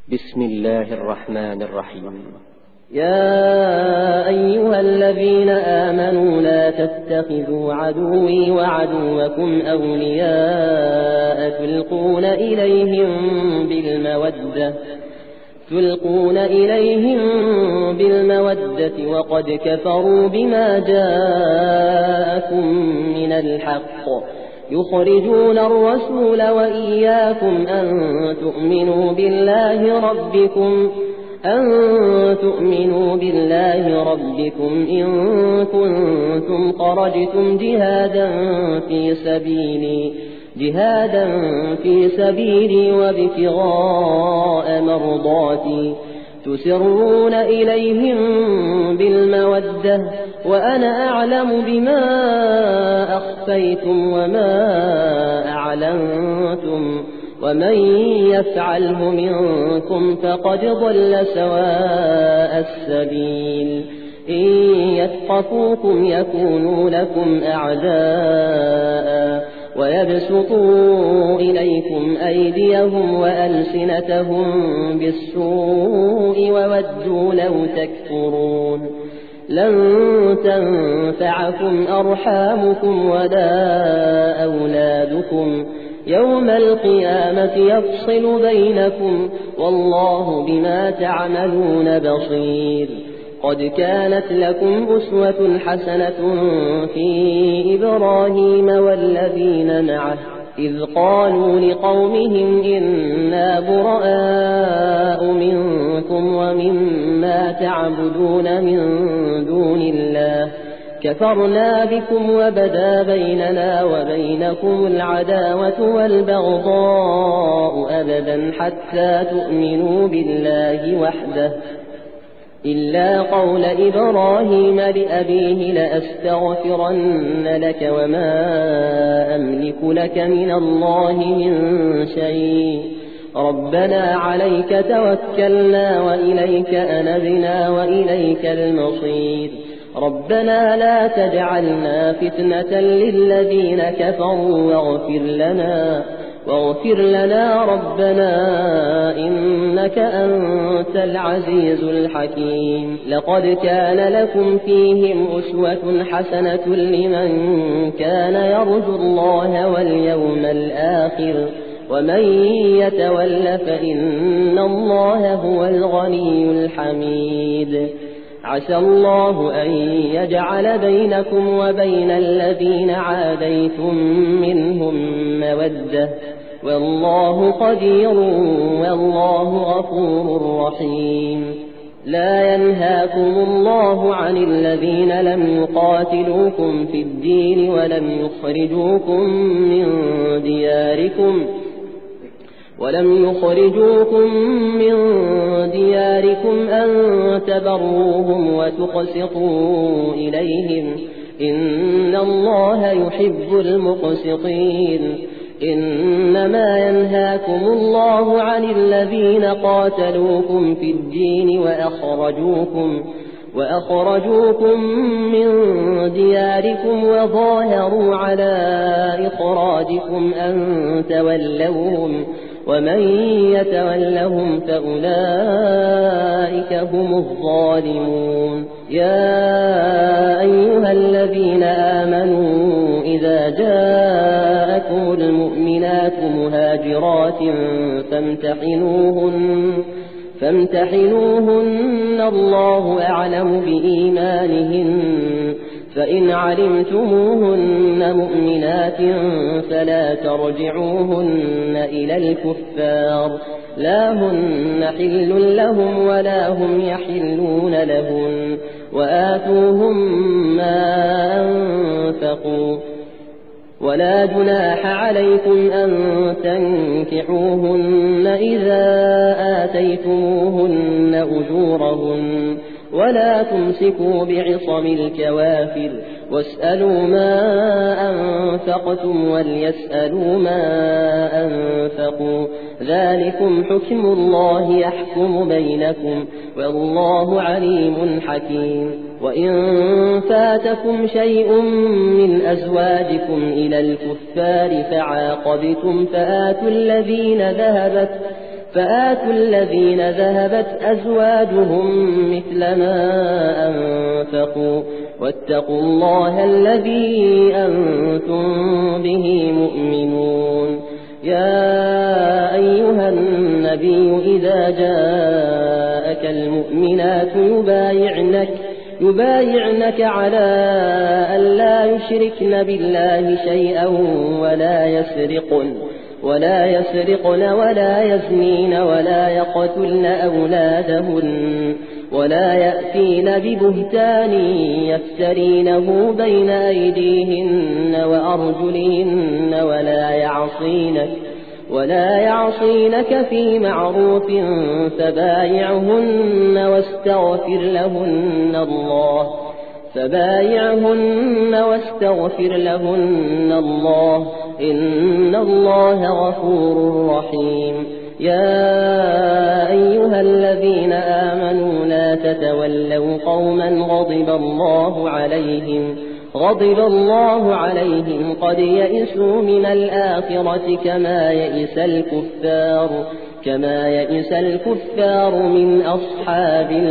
بسم الله الرحمن الرحيم. يا أيها الذين آمنوا لا تتخذوا عدوي وعدوكم أولياء تلقون إليهم بالمودة وقد كفروا بما جاءكم من الحق يخرجون الرسول وإياكم أن تؤمنوا بالله ربكم إن كنتم خرجتم جهادا في سبيلي وابتغاء مرضاتي تسرون إليهم بالمودة وأنا أعلم بما أخفيتم وما أعلنتم ومن يفعله منكم فقد ضل سواء السبيل إن يثقفوكم يكونوا لكم أعداء ويبسطوا إليكم أيديهم وألسنتهم بالسوء وودوا لو تكفرون لن تنفعكم أرحامكم ولا أولادكم يوم القيامة يفصل بينكم والله بما تعملون بصير. قد كانت لكم أسوة حسنة في إبراهيم والذين معه إذ قالوا لقومهم إنا براء منكم ومما تعبدون من دون الله كفرنا بكم وبدا بيننا وبينكم العداوة والبغضاء أبدا حتى تؤمنوا بالله وحده إلا قول إبراهيم لأبيه لأستغفرن لك وما أملك لك من الله من شيء ربنا عليك توكلنا وإليك أنبنا وإليك المصير ربنا لا تجعلنا فتنة للذين كفروا واغفر لنا ربنا إنك أنت العزيز الحكيم. لقد كان لكم فيهم أسوة حسنة لمن كان يرجو الله واليوم الآخر ومن يتول فإن الله هو الغني الحميد. عسى الله أن يجعل بينكم وبين الذين عاديتم منهم مودة والله قدير والله غفور رحيم. لا ينهاكم الله عن الذين لم يقاتلوكم في الدين ولم يخرجوكم من دياركم أن تبروهم وتقسطوا إليهم إن الله يحب المقسطين. إنما ينهاكم الله عن الذين قاتلوكم في الدين وأخرجوكم من دياركم وظاهروا على إخراجكم أن تولوهم ومن يتولهم فأولئك هم الظالمون. يا أيها الذين آمنوا إذا جاءكم المؤمنات مهاجرات فامتحنوهن الله أعلم بإيمانهن فإن علمتموهن مؤمنات فلا ترجعوهن إلى الكفار لا هن حل لهم ولا هم يحلون لهن وآتوهم ما أنفقوا ولا جناح عليكم أن تنكحوهن إذا آتيتموهن أجورهن ولا تمسكوا بعصم الكوافر واسألوا ما أنفقتم وليسألوا ما أنفقوا ذلكم حكم الله يحكم بينكم والله عليم حكيم. وإن فاتكم شيء من أزواجكم إلى الكفار فعاقبتم فآتوا الذين ذهبت أزواجهم مثل ما أنفقوا واتقوا الله الذي أنتم به مؤمنون. يا أيها النبي إذا جاءك المؤمنات يبايعنك على أن لا يشركن بالله شيئا ولا يسرقن ولا يزنين ولا يقتلن أولادهن ولا يأتين ببهتان يفترينه بين أيديهن وأرجلهن ولا يعصينك في معروف فبايعهن واستغفر لهن الله إن الله غفور رحيم. يا أيها الذين آمنوا لا تتولوا قوما غضب الله عليهم قد يئسوا من الآخرة كما يئس الكفار من أصحاب